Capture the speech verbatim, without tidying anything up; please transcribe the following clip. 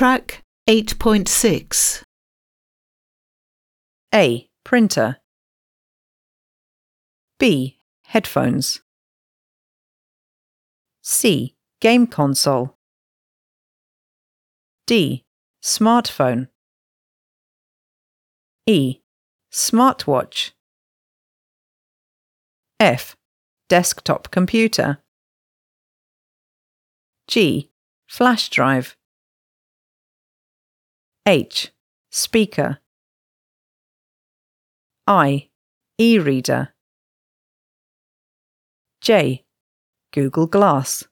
Track eight point six. A. Printer. B. Headphones. C. Game console. D. Smartphone. E. Smartwatch. F. Desktop computer. G. Flash drive. H. Speaker. I. E-reader. J. Google Glass.